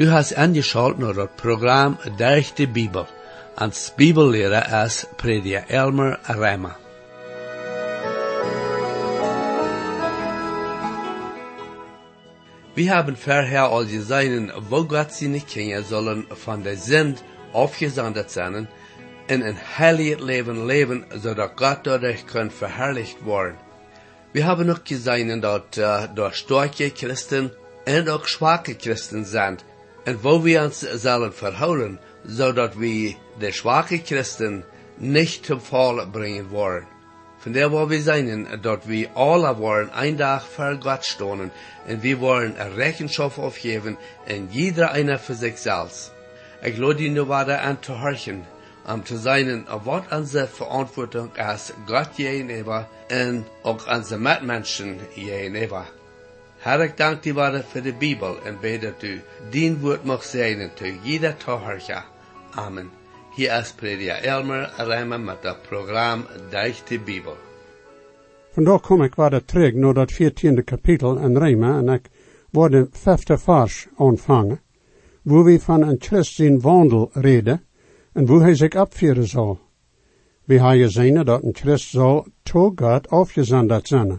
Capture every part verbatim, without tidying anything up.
Du hast angeschaut naar het programma Durch de Bibel. Als Bibellehrer ist Prediger Elmer Reimer. Wir haben vorher al gesehen, wo Gott seine Kinder sollen von der Sünd aufgesondert sein, in ein heiliges Leben leben, sodass Gott dadurch kann verherrlicht werden. Wir haben auch gesehen, dass uh, dort starke Christen und auch schwache Christen sind, und wo wir uns sollen verhalten, zodat wir de schwache Christen nicht zum Fall bringen wollen. Von der wo wir sein, dass wir alle wollen ein Tag vor Gott stehen, und wir wollen eine Rechenschaft aufgeben, und jeder einer für sich selbst. Ich lade ihn nur weiter an zu horchen, um zu sein, was unsere Verantwortung ist, Gott gegenüber, und auch unsere Mitmenschen gegenüber. Herr, ich danke dir weiter für die Bibel, und bete, dass du dein Wort mag segnen, zu jeder Zuhörer. Amen. Hier ist Prediger Elmer Reimer met het programma Durch de Bibel. Vandaag kom ik weer terug naar dat veertiende kapitel in Reimer en ik wil de vijfde vers aanvangen, waar we van een Christ zijn wandel reden en hoe hij zich opvieren zal. We hebben gezien dat een Christ zal tot God afgezonderd zijn.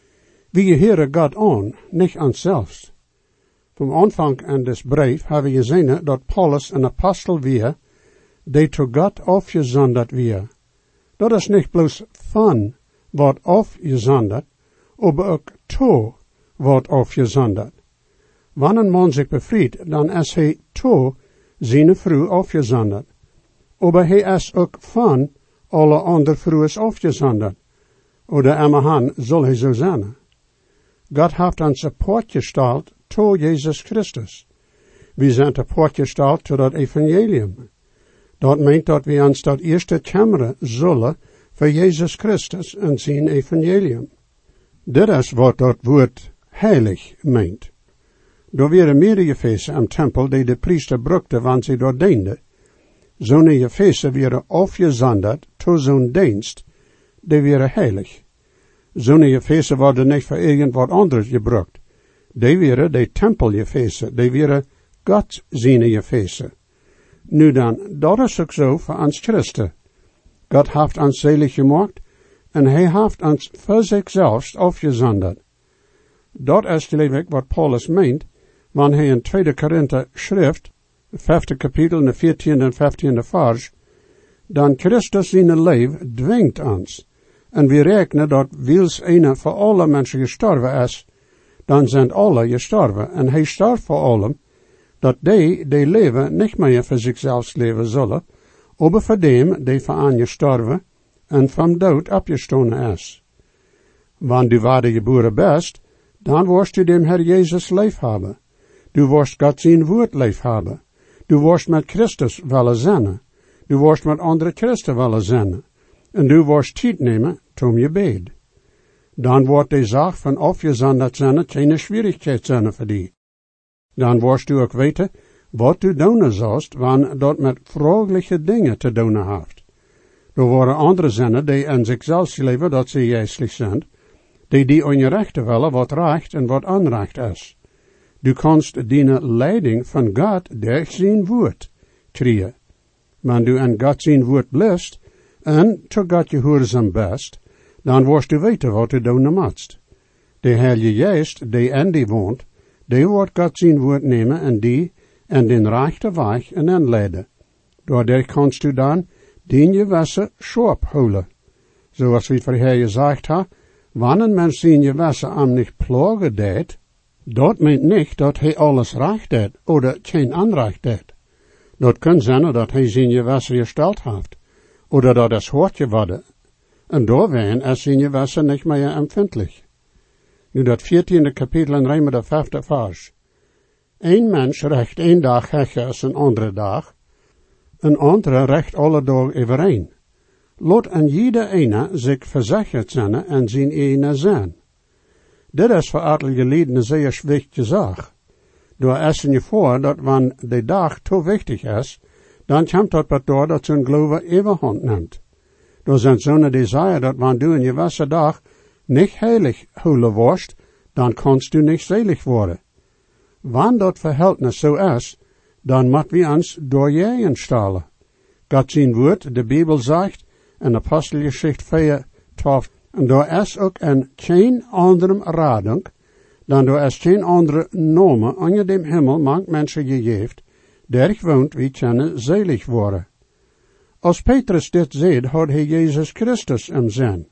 We heren God aan, niet aan zelfs. Vom Anfang an des Brief hebben we gezien dat Paulus een apostel weer, die tot God afgezonderd weer. Dat is niet bloos van wat afgezonderd, maar ook to wat afgezonderd. Wanneer een man zich bevrijdt, dan is hij to zijn vrouw afgezonderd. Maar hij is ook van alle andere vrouwen afgezonderd. Oder immerhan zal hij zo zijn. God heeft ons apart gesteld to Jezus Christus. We zijn apart gesteld tot het evangelium. Dat meint dat we ons dat eerste kameren zullen voor Jezus Christus en zijn evangelium. Dit is wat dat woord heilig meint. Er waren meerdere feesten am tempel die de priester brukte wanneer ze dat diende. Zo'n feesten waren afgezonderd tot zo'n dienst, die waren heilig. Zo'n feesten worden niet voor irgend anders gebruikt. Die waren de tempelfeesten, die waren God zijn feesten. Nu dan, dat is ook zo voor ons Christen. God heeft ons selig gemaakt, en hij heeft ons voor zichzelf afgezonderd. Dat is geloof wat Paulus meent, wanneer hij in tweede Korinther schrift, vijfde kapitel, de veertiende en vijftiende vers, dan Christus zijn leven dwingt ons, en we rekenen dat wils een voor alle mensen gestorven is, dan zijn alle gestorven, en hij starft voor allen, dat die, die leven, niet meer voor zichzelf leven zullen, maar voor dem, die voor aan gestorven en van dood opgestonden is. Wanneer du waarde geboren bent, dan worst du dem Herr Jezus lief hebben. Du worst God zijn woord lief hebben. Du worst met Christus willen zijn. Du worst met andere Christen willen zijn. En du worst tijd nemen om je bed. Dan wordt de zaak van afgezonderd zijn geen schwierigheid zijn voor die. Dan worst du ook weten wat du doen zult, wanneer dat met vroegelijke dingen te doen heeft. Er worden andere zinnen die in zichzelf leven dat ze geestelijk zijn, die die onrechte willen wat recht en wat onrecht is. Du kannst die leiding van God durch zijn woord krijgen. Wanneer du in God zijn woord blijft en tot God gehoorzaam best, dan worst du weten wat du doen moet. De Heilige Geest die in die woont, die wordt God zijn woord nemen en die en den rechte weg en inleiden. Doordat kannst du dan dien je wassen schop houden. Zoals we vorher gezegd hebben, wanneer men zijn je wassen am niet plagen deed, dat meent niet dat hij alles recht deed, oder geen onrecht deed. Dat kan zijn dat hij zijn je wassen gesteld heeft, oder dat is hard geworden, en doorween is zijn je wassen niet meer empfindlich. Nu dat veertiende kapitel in Reimer de vijfde vers. Een mens recht één dag hecher als een andere dag, een andere recht alle dag overeen. Laat en jeder ene zich verzekerd zijn en zijn ene zijn. Dit is voor aardige lieden een zeer wichtige zaak. Door is je voor dat wanneer de dag te wichtig is, dan komt dat wat door dat zijn geloof overhand neemt. Door zijn zo'n desire dat wanneer du in je wasse dag niet heilig houden worst, dan kannst du niet selig worden. Wanneer dat verhältnis zo is, dan moet we ons door jeën stalen. God zijn woord, de Bijbel zegt, in Apostelgeschichte vier, twaalf, en door is ook een geen anderem radung, dan door is geen andere nomen onder dem Himmel mank mensen gegeven, der woont wie kunnen zelig worden. Als Petrus dit zei, had hij Jezus Christus im zin.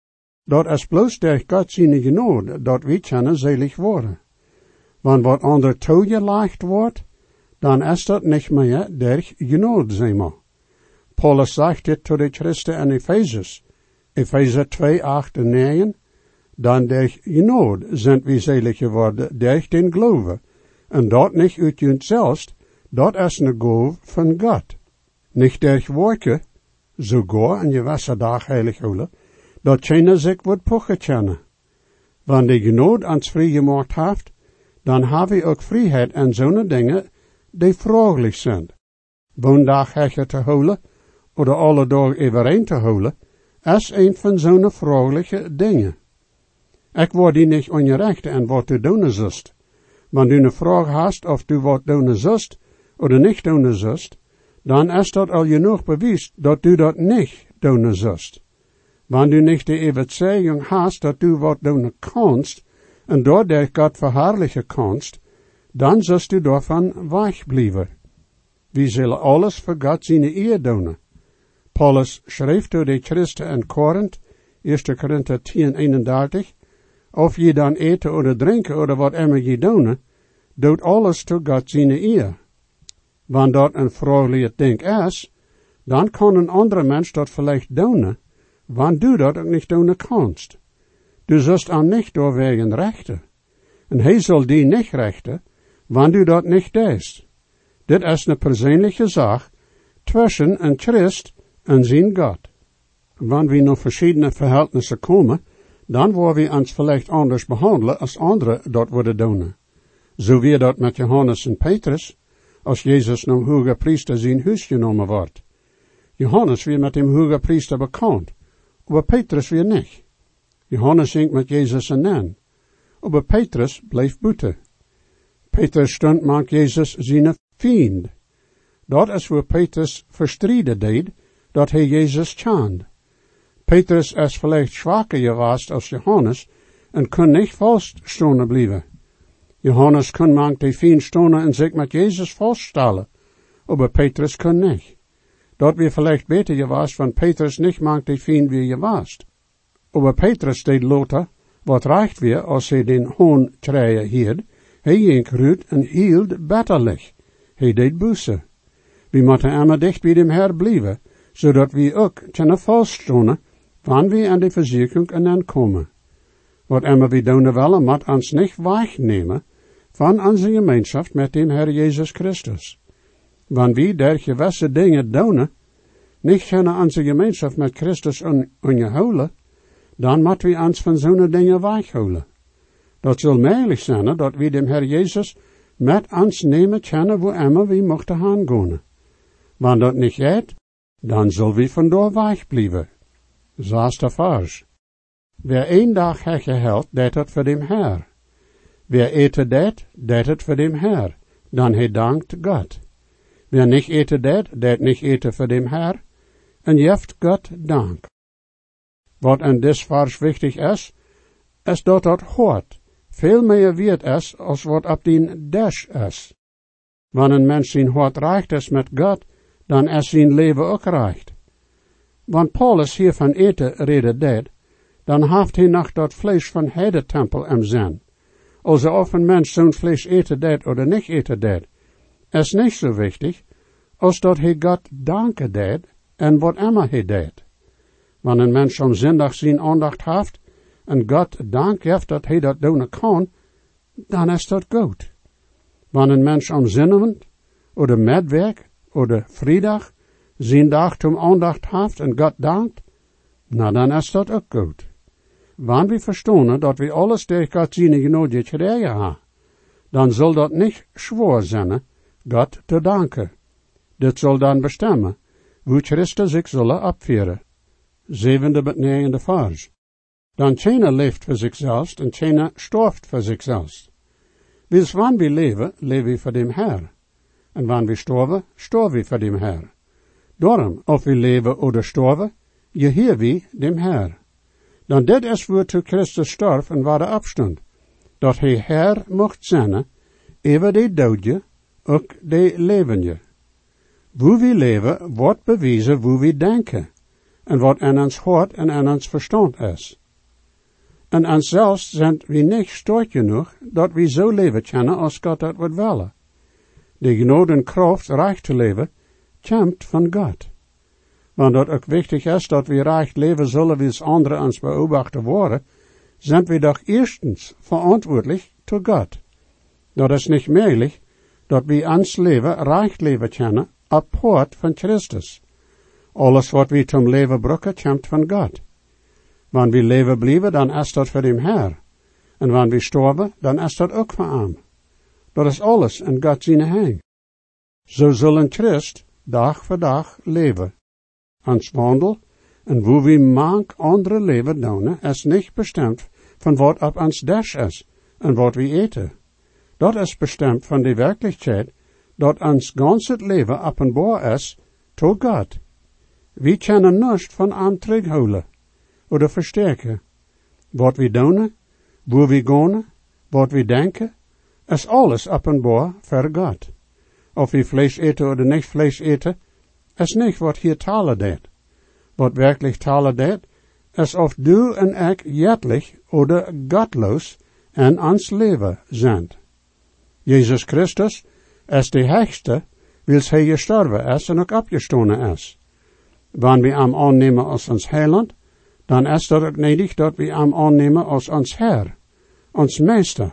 Dat is bloos der God zijn genade, dat wie kunnen zelig worden. Want wat ander toegelegd wordt, dan is dat niet meer der genade zijn maar. Paulus zegt dit tot de Christen in Ephesus, Epheser twee, acht en negen, dan der genade zijn we zelig geworden, der den geloven, en dat niet uit jezelf, dat is een gave van God. Niet der werken, sogar in je gewisse dag heilig houden, dat keiner zich wordt pochen kennen. Wanneer de genade ons vrijgemaakt heeft, dan hebben we ook vrijheid en zo'n dingen die vragelijk zijn. Woondag hechen te houden, of alle dagen overeen te houden, is een van zo'n vragelijke dingen. Ik word die niet ongerecht en wat du doen zust. Wanneer du een vraag hast of du wat doen zust, of niet doen zust, dan is dat al genoeg bewijs dat du dat niet doen zust. Wanneer du niet de overtuiging hast dat du wat doen kanst, en door der God verherrlichen kanst, dan zust du daarvan wegblijven. We zullen alles voor God zijn eer doen. Paulus schreef door de Christen in Korinthe, eerste Korinthe tien, eenendertig, of je dan eten of drinken of wat immer je doen, doet alles tot God zijn eer. Wanneer dat een vragelijk ding is, dan kan een andere mens dat vielleicht doen, wanneer du dat ook niet doen kanst. Du zult aan niet doorwegen rechten. En hij zal die niet rechten, wanneer du dat niet deed. Dit is een persoonlijke zaak tussen een Christ en zijn God. Wanneer we naar verschillende verhältnissen komen, dan worden we ons vielleicht anders behandelen als anderen dat worden doen. Zo weer dat met Johannes en Petrus, als Jezus naar hoge priester zijn huis genomen wordt. Johannes weer met dem hoge priester bekend, maar Petrus weer niet. Johannes ging met Jezus en nan, maar Petrus bleef buiten. Petrus stond met Jezus zijn vriend. Dat is waar Petrus verstrijden deed, dat hij Jezus tjand. Petrus is vielleicht zwakker geweest als Johannes en kon niet vaststonden blijven. Johannes kon mank die fien stonden en zich met Jezus vaststellen, maar Petrus kon niet. Dat weer vielleicht beter geweest, want Petrus niet mank die fien wie geweest. Maar Petrus deed later, wat reicht weer als hij den hoon treien hield, hij ging ruut en hield betterlich. Hij deed busse. We moeten immer dicht bij dem Herr blijven, zodat we ook kunnen vaststonden, wanneer we aan de verzekering en komen. Wat immer we doen willen, moet ons niet wegnemen van onze gemeenschap met dem Herr Jezus Christus. Wanneer we der gewisse dingen doen, niet kunnen onze gemeenschap met Christus onderhouden, dan moeten we ons van zo'n dingen weghouden. Dat zal mogelijk zijn dat we dem Herr Jezus met ons nemen kunnen wo immer we mochten gaan. Wanneer dat niet gaat, dan zal we vandoor wegblijven. Zoals de vers. Wer een dag hege held, deed het voor dem Herr. Wer eten deed, deed het voor dem Herr. Dan hij dankt God. Wer niet eten deed, deed niet eten voor dem Herr. En jeft God dank. Wat in dit vers wichtig is, is dat dat hoort. Veel meer weet is, als wat op die dash is. Wanneer een mens zijn hart reicht is met God, dan is zijn leven ook reicht. Want Paulus hier van eten reden deed, dan heeft hij nog dat vlees van de tempel im zin. Also of een mens zo'n vlees eten deed of niet eten deed, is niet zo wichtig, als dat hij God danken deed en wat immer hij deed. Wanneer een mens om zondag zijn aandacht heeft, en God dank heeft dat hij dat doen kan, dan is dat goed. Wanneer een mens om zinnend, of de medwerk, of de vrijdag, zijn dag om aandacht heeft en God dankt, nou dan is dat ook goed. Wanneer we verstaan dat we alles door God zijn genade gekregen hebben, dan zal dat niet zwaar zijn, God te danken. Dit zal dan bestemmen, hoe Christus zich zullen opvieren. Zevende met negende vers. Dan keiner leeft voor zichzelf en keiner storft voor zichzelf. Dus wanneer we leven, leven we voor dem Herr. En wanneer we sterven, sterven we voor dem Herr. Daarom, of we leven oder sterven, je heer we dem Herr. Dan dit is voor te Christus sterf en waar de afstand, dat hij Herr mocht zijn, even de doodje, ook de levende. Hoe we leven, wordt bewezen hoe we denken, en wat in ons hart en in ons verstand is. En aan zelfs zijn we niet sterk genoeg, dat we zo leven kunnen als God dat wordt willen. De genade en kracht rijk te leven, komt van God. Want dat ook wichtig is dat we rijk leven zullen wie anderen ons beobachten worden, zijn we toch eerstens verantwoordelijk to God. Dat is niet mogelijk dat we ons leven rijk leven kunnen, apart van Christus. Alles wat we zum leven brokken, komt van God. Wanneer we leven blijven, dan is dat voor dem Herr. En wanneer we sterven, dan is dat ook voor hem. Dat is alles in God zijn hand. Zo zullen Christ dag voor dag leven. Ons wandel en hoe we mank andere leven doen, is niet bestemd van wat op ons dash is en wat we eten. Dat is bestemd van de werkelijkheid dat ons ganse leven openbaar is tot God. We kunnen niets van hem terughouden oder versterken. Wat we doen, hoe we gaan, wat we denken, is alles openbaar voor God. Of we vlees eten oder niet vlees eten, is niet wat hier talen deed. Wat werkelijk talen deed, is of du en ik jettelijk oder godloos in ons leven zijn. Jezus Christus is de hechtste, wils hij gestorven is en ook opgestonden is. Wanneer we hem aannemen als ons heiland, dan is dat ook nedig dat we hem aannemen als ons Herr, ons Meester.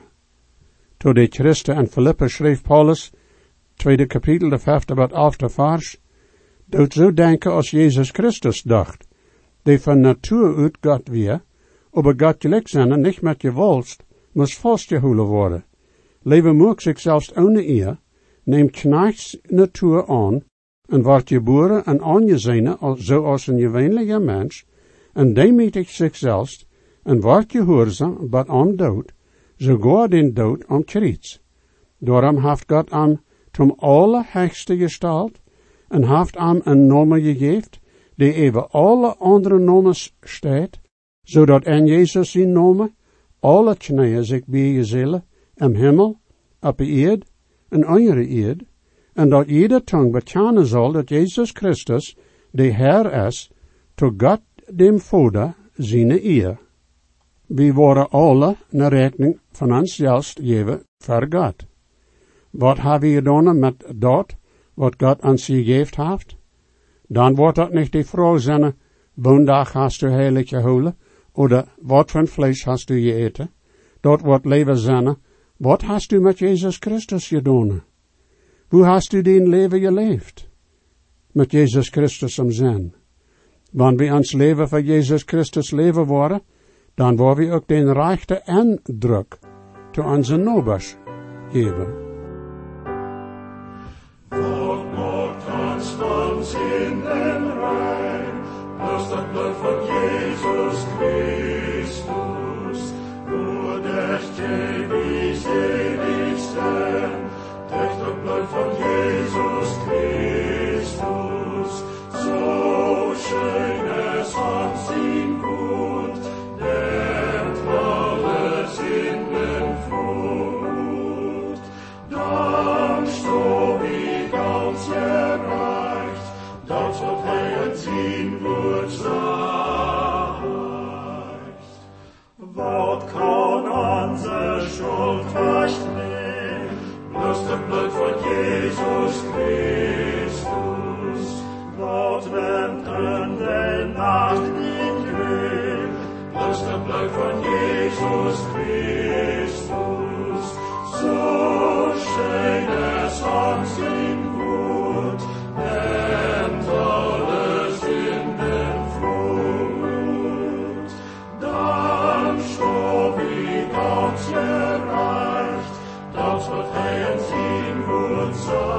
Toen de Christen en Philippe schreef Paulus, tweede kapitel, de vijfde wat elfde vers, doet zo denken als Jezus Christus dacht, die van natuur uit God weer, aber God gelijk zijn niet met je wolst, moest vastgehouden worden. Leven moek zichzelf ohne eer, neemt knechts natuur aan, en wordt geboren en aangezien zoals een gewöhnlicher mens, en demietigt zichzelf, en wordt gehoorzaam, but aan dood, sogar den dood am Kreuz. Daarom heeft God am zum allerhöchste gestalt, en heeft am een naam gegeven, die even alle andere namen staat, zodat in Jezus zijn naam alle knieën zich bijen zullen, im Himmel, op de eerd en onder de eerd, en dat jede tong bekennen zal dat Jezus Christus de Herr is, tot God dem Vader zijn eer. We worden alle naar rekening van ons zelfs geven voor God. Wat hebben we gedaan met dat, wat God ons gegeven heeft? Dan wordt dat niet de vraag zijn, woensdag hast du heilig gehouden, oder wat van vlees hast du gegeten? Dat wordt leven zijn, wat hast du met Jezus Christus gedaan? Hoe hast du den leven geleefd? Met Jezus Christus om zijn. Wanneer we ons leven voor Jezus Christus leven worden, dan worden we ook den rechte indruk te onze nobers geven. Wat maakt ons van zinnen rein, als dat bloed van Jezus Christus, hoe dat je wie selig zijn, durch dat bloed van Jezus Christus, so schön es uns ihm gut, denn alle Sünden flut. Dann sto wie ganz gereicht, dat wat hij het zien wordt zegt. Wat kan onze schuld recht nemen, bloß het bloed van Jezus Christus. Wat wendt in de nacht niet grün, bloß het bloed van Jezus Christus. So schön es uns ihm gut, nennt alle Sünden flut. Dann sto wie ganz gereicht, dat wat hij ons zien wordt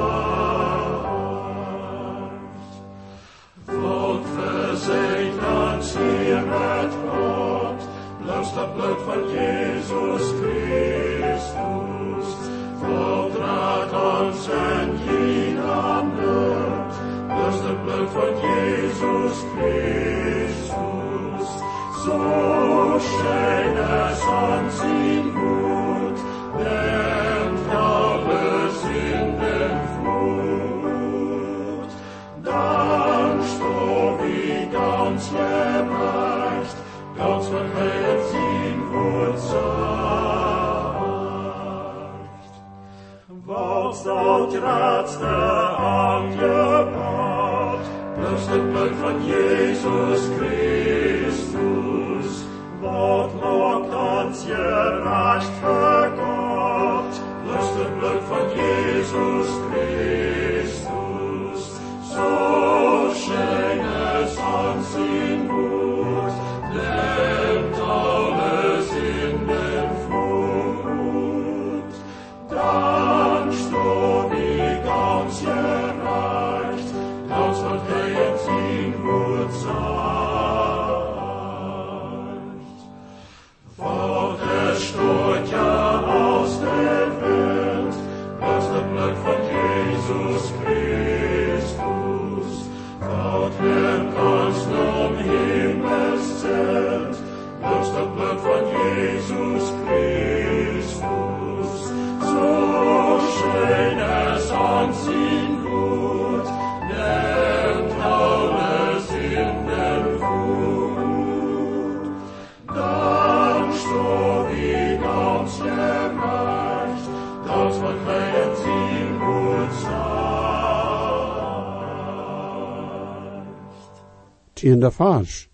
zegt. Wat verzegt ons hier met God, bloß dat bloed van Jezus Christus. Verdraht uns en Jesus Christus, so schön es ansehen wird, nimmt alles in den Flut. Dann stob ich ganz gerecht, ganz verheert sein Wort sagt. Was dort letzte Angebot, bloß das Blut von Jesus Christus, wat macht uns gerecht für Gott, bloß das Blut von Jesus Christus, so schön es ansehen wird, nimmt alles in den Flut. Dann stob ich ganz gerecht, ganz verheert sein Wort sagt. Fort es steht ja aus der Welt, bloß das Blut von Jesus Christus, Gott nimmt uns zum Himmelszelt, bloß das Blut von Jesus Christus, so schön es ansehen wird, nimmt alles in den Flut. Dann stob ich ganz gerecht, das verheert sein Wort sagt. Tiende Vers.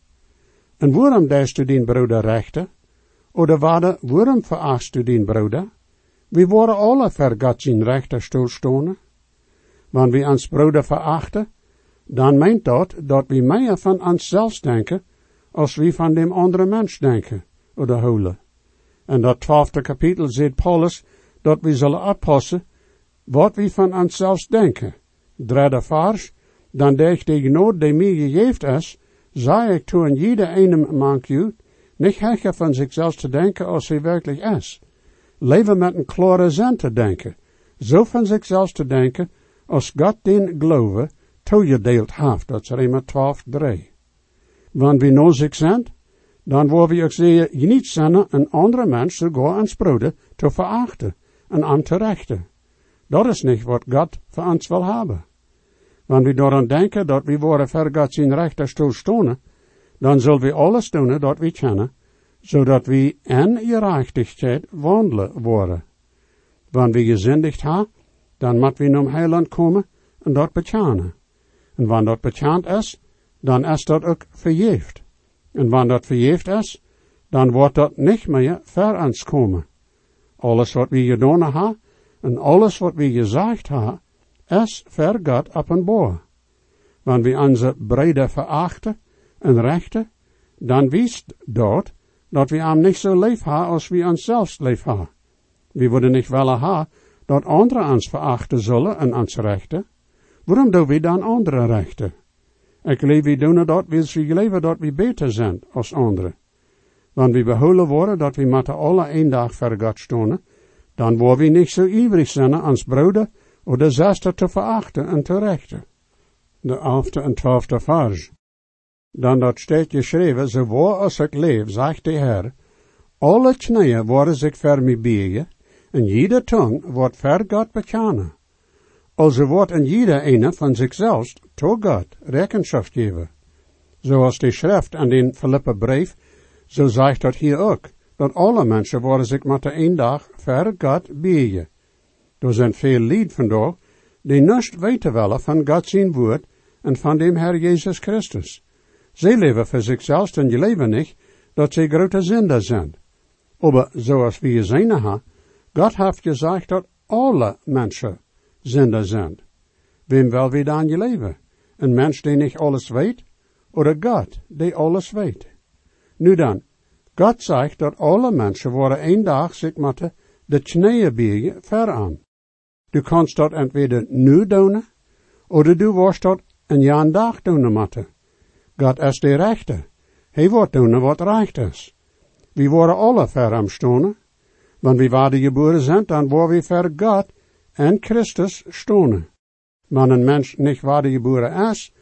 En waarom deest du din broeder rechten? Oder wade, waarom verachtst du din broeder? We worden alle voor God zijn rechter stilstonden. Wanneer we ons broeder verachten, dan meent dat dat we meer van onszelf denken, als we van dem andere mens denken, oder holen. En dat twaalfde kapitel zegt Paulus, dat we zullen oppassen, wat we van onszelf denken. Derde vers, dan deeg de genade die mij gegeven is, zei ik toen jeder einem mank u, niet hecher van zichzelf te denken als hij werkelijk is. Leven met een klare zin te denken, zo van zichzelf te denken, als God den geloven toegedeeld heeft, dat is Rema twaalf drie. Wanneer we nou zich zijn, dan worden we ook zeggen, je niet zijn een andere mens sogar ons broeder te verachten en aan te rechten. Dat is niet wat God voor ons wil hebben. Wanneer we daaraan denken dat we worden voor God zijn rechter stilstonden, dan zullen we alles doen dat we kennen, zodat we in gerechtigheid wandelen worden. Wanneer we gezindigd hebben, dan moeten we naar heiland komen en dat bekennen. En wanneer dat bekend is, dan is dat ook vergeefd. En wanneer dat vergeefd is, dan wordt dat niet meer voor ons komen. Alles wat we gedaan hebben en alles wat we gezegd hebben, is voor God openbaar. Wanneer we onze breder verachten en rechten, dan wist dat, dat we hem niet zo lief hebben als we onszelf lief hebben. We worden niet willen hebben dat anderen ons verachten zullen en ons rechten. Waarom doen we dan andere rechten? Ik geloof we doen dat we geloven dat we beter zijn als anderen. Wanneer we behouden worden dat we met alle een dag voor God stonden, dan worden we niet zo ivrig zijn ons broeder of de zuster te verachten en te rechten. De elfde en twaalfde vers. Dan dat staat geschreven, zo waar als ik leef, zegt de Heer, alle knieën worden zich voor mij biegen, en jede tong wordt voor God bekennen. Also wordt in jeder ene van zichzelf tot God rekenschap geven. Zoals de schrift aan den Filippenbrief, zo zegt dat hier ook, dat alle mensen worden zich met de een dag voor God biegen. Er zijn veel lied vandaag, die niets weten willen van God zijn woord en van dem Herr Jezus Christus. Zij leven voor zichzelf en je leven niet, dat zij grote zinder zijn. Maar zoals we gezien hebben, God heeft gezegd dat alle mensen zinder zijn. Wem wil we dan je leven? Een mens die niet alles weet, of God die alles weet? Nu dan, God zegt dat alle mensen worden een dag zich met de knieën biegen ver aan. Du kannst dat entweder nu doen, oder du wirst dat een jaar dag doen moeten. God is de rechter. Hij wordt doen wat recht is. We worden alle ver hem stonen. Wanneer we waarde geboren zijn, dan worden we ver God en Christus stonen. Wanneer een mens niet waarde geboren is,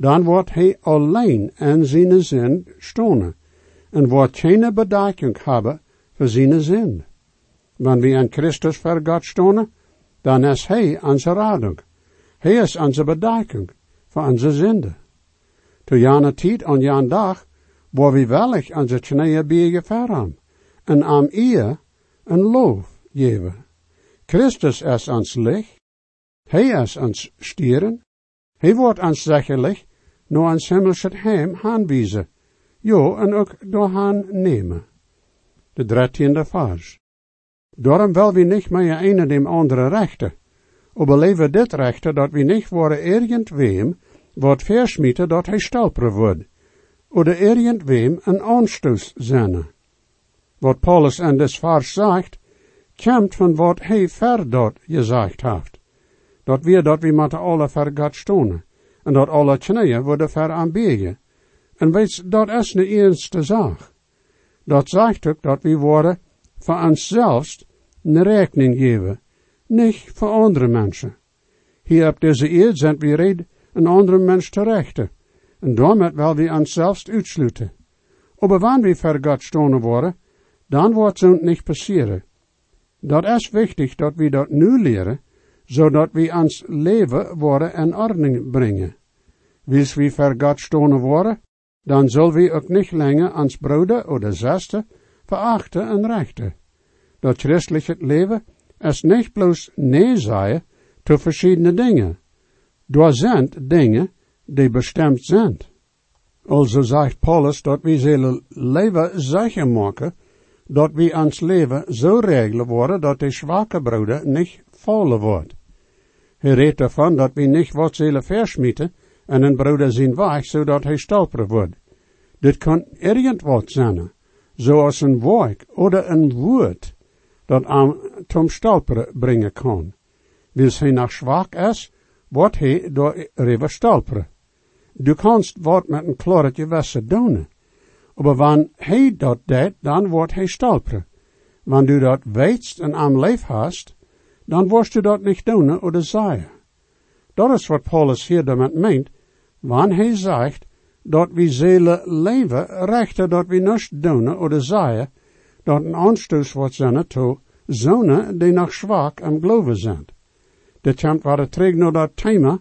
dan wordt hij alleen en zijn zin stonen, en wordt geen bedekking hebben voor zijn zin. Wanneer we aan Christus voor God stonen, dan is hij onze radung. Hij is onze bedekking voor onze zonde. Te jane tijd en jan dag, waar we wellig onze knieën biegen verham, en aan ihr een loof geven. Christus is ons licht, hij is ons stieren, hij wordt ons zekerlijk naar ons hemelsche heim aanwijzen, jo en ook door han nemen. De dertiende vers. Daarom wil we niet meer een dem andere rechten, aber leven dit rechten dat we niet worden irgendwem wat versmieten dat hij stelper wordt, oder irgendwem een aanstoos zijn. Wat Paulus in des vers zegt, komt van wat hij verdort gezegd heeft. Dat we dat we met alle ver God stonen, en dat alle knieën worden ver aanbegen. En weet, dat is de eerste zaak. Dat zegt ook dat we worden voor onszelf een rekening geven, niet voor andere mensen. Hier op deze eeuw zijn we red een andere mens te rechten, en daarmee wil we onszelf uitsluiten. Maar wanneer we voor God stonen worden, dan wordt zo'n niet passeren. Dat is wichtig dat we dat nu leren, zodat we ons leven worden in orde brengen. Wils we voor God stonen worden, dan zullen we ook niet langer ons broeder oder zuster verachten en rechten. Dat christelijke leven is niet bloos nee zeggen te verschillende dingen. Door zijn dingen die bestemd zijn. Also zegt Paulus dat we zullen leven zeker maken, dat we ons leven zo regelen worden dat de zwakke broeder niet vallen wordt. Hij redt ervan dat we niet wat zullen versmieten en een broeder zien weg, zodat hij stolper wordt. Dit kan irgendwat zijn, zoals een woord oder een woord, dat aan tom stolperen brengen kan. Wils hij nog zwak is, wordt hij door river stolperen. Du kannst wat met een kloretje wassen doen. Maar wanneer hij dat deed, dan wordt hij stolperen. Wanneer du dat weet en aan leef hast, dan worst du dat niet doen oder zeggen. Dat is wat Paulus hier damit meent, wanneer hij zegt, dat we zullen leven rechter dat we niets doen oder zeggen, dat een aanstoot wordt zijn toe zonen die nog zwak en geloven zijn. Dit komt waar het terug naar dat thema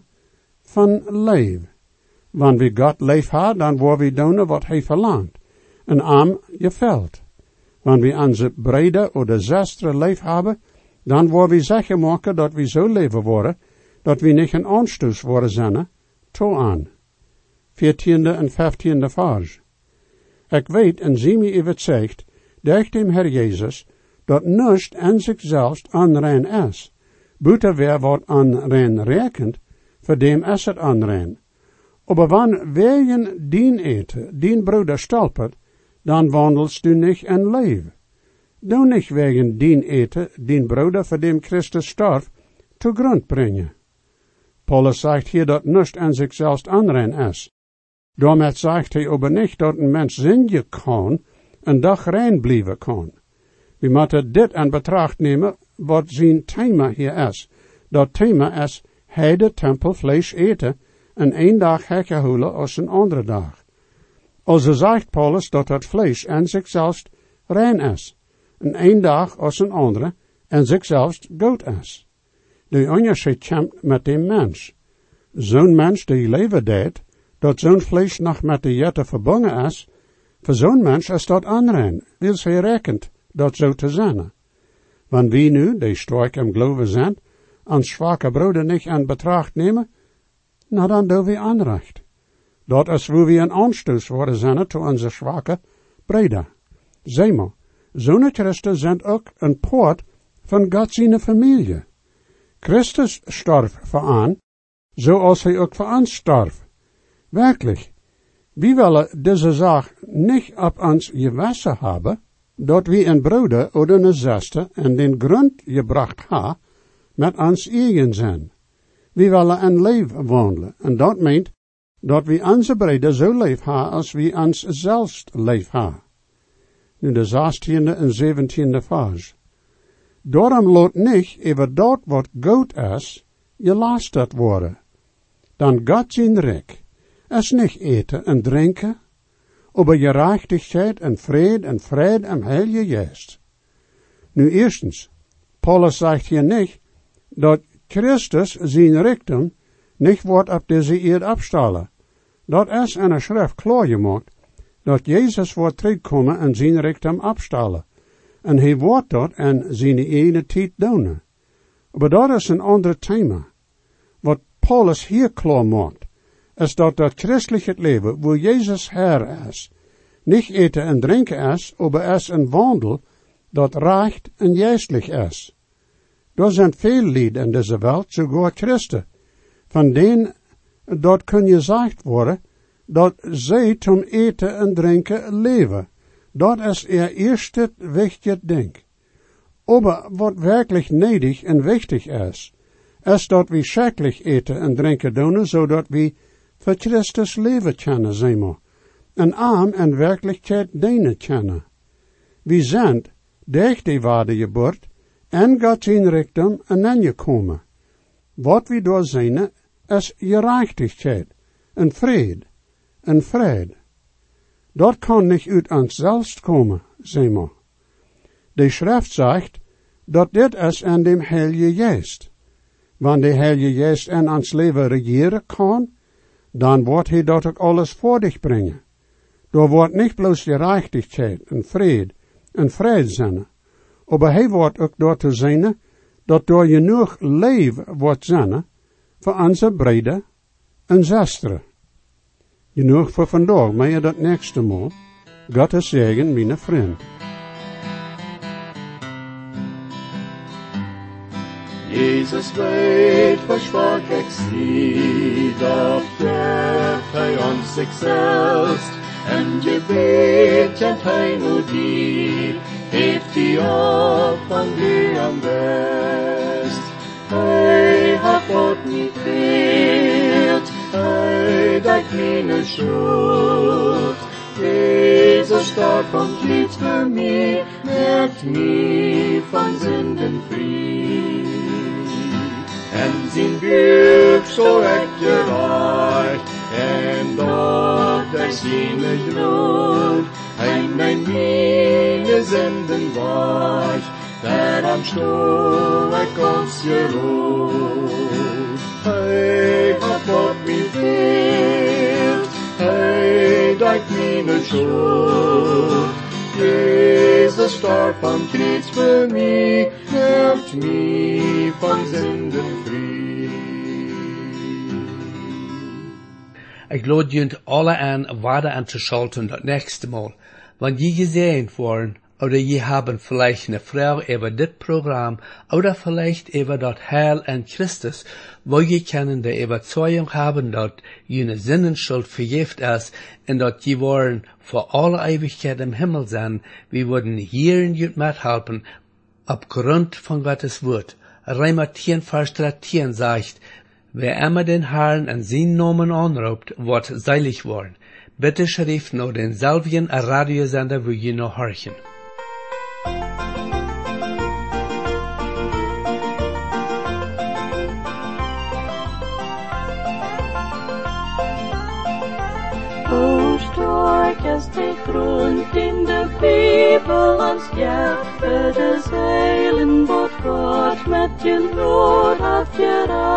van leven. Wanneer we God leef hebben, dan worden we doen wat hij verlangt. En aan je veld. Wanneer we onze breder oder zusteren leef hebben, dan worden we zeker maken dat we zo leven worden, dat we niet een aanstoot worden zijn, toe aan. veertiende en vijftiende vers. Ik weet en zie me even zegt, dat dem Herr Jezus, dat niets aan zichzelf onrein is. Buiten weer wat onrein rekent, voor dem is het onrein. Aber wanneer wegen dien eten, dien broeder stolpert, dan wandelst du niet in leven. Du niet wegen dien eten, dien broeder voor dem Christus starf, te grond brengen. Paulus zegt hier dat niets aan zichzelf onrein is. Daarmee zegt hij aber niet dat een mens zinje kan, en dag rein blijven kan. We moeten dit in betracht nemen, wat zijn thema hier is. Dat thema is, hij de tempel vlees eten, en één dag hekken houden als een andere dag. Also zegt Paulus dat het vlees en zichzelf rein is, en één dag als een andere, en zichzelf goed is. De onderscheid komt met de mens. Zo'n mens die leven deed, dat zo'n vlees nog met de jette verbonden is, voor zo'n mens is dat onrein, wils hij rekent dat zo te zijn. Wanneer we nu, die sterk im geloven zijn, ons zwakke broeder niet in betracht nemen, nou dan doen we onrecht. Dat is hoe we een aanstoot worden zijn toe onze zwakke broeder. Zeg maar, zo'n christen zijn ook een poort van God zijn familie. Christus starf voor aan, zoals hij ook voor ons starf. Werkelijk, we willen deze zaak niet op ons gewassen hebben, dat we een broeder of een zuster in den grond gebracht ha, met ons eigen zijn. We willen een leven wandelen, en dat meent dat we onze broeder zo leef ha, als we ons zelfs leef ha. Nu de zestiende en zeventiende vers. Daarom laat niet over dat wat goed is, gelasterd worden. Dan God zijn rijk, es nicht eten en drinken, aber Gerechtigkeit en Vrede en Vrede am Heilige Geist. Nu eerstens, Paulus zegt hier niet dat Christus zijn Richtung nicht wordt op deze eerd afstellen. Dat is in de schrift klaar gemaakt, dat Jezus wordt terugkomen en zijn Richtung afstellen. En hij wordt dat in zijn ene tijd doen. Maar dat is een ander thema. Wat Paulus hier klaar maakt, is dat dat christelijke leven, waar Jezus Herr is, niet eten en drinken is, maar is een wandel dat recht en geestelijk is. Er zijn veel lieden in deze wereld, sogar Christen, van denen dat kun je gezegd worden, dat zij zum eten en drinken leven. Dat is ihr eerste wichtig ding. Aber wat werkelijk nedig en wichtig is, is dat we schrikkelijk eten en drinken doen, zodat we voor Christus leven kunnen, zeg maar. En arm en werkelijkheid dienen kunnen. We zijn durch die waarde geboord en God zijn richting en aangekomen. Wat we door zijn, is gerechtigheid en vrede en vrede. Dat kan niet uit ons zelfs komen, zeg maar. De schrift zegt dat dit is aan dem Heilige Geest. Wanneer de Heilige Geest in ons leven regeren kan, dan wordt hij dat ook alles voor dich brengen. Door wordt niet bloos gerechtigheid en vrede en vrede zijn, maar hij wordt ook door te zijn dat door genoeg leven wordt zijn voor onze breden en zusteren. Genoeg voor vandaag, maar je dat nächste Mal. Gottes Segen, mijn vriend. Jesus weet versprach ik zie, dat geeft hij ons zichzelf, en gebed kent hij nu die, heeft hij op van die am best. Hij hat God niet veert, hij dekt meine Schuld. Jesus starb vom Kreuz für mich, merkt mich von Sünden frei. En zijn Buch so recht gereicht, en dort der seine Grund, ein mein meine Sünden weicht, der am Stuhl ein ganz geruht. Hey, hat Gott mich wehrt, hey, dein meine Schuld. Jesus starb am Kreuz für mich, macht mich von Sünden frei. Ich lade junt alle an, weiter anzuschalten das nächste Mal. Wenn je gesehen worden, oder je haben vielleicht eine Frau über das Programm, oder vielleicht über das Heil an Christus, wo je können die Überzeugung haben, dass jene Sinnenschuld vergift ist, und dass je wollen vor aller Ewigkeit im Himmel sein, wir würden hier in jut mithelfen, aufgrund von Gottes Wort. Römer zehn, Vers dreizehn sagt, wer immer den Herrn an seinen Namen anruft, wird selig worden. Bitte schrift noch den selben Radiosender, wo je noch horchen. Ist der Grund in der Bibel ans Jahre des Heilen, wo Gott mit dem Blut hat gereicht.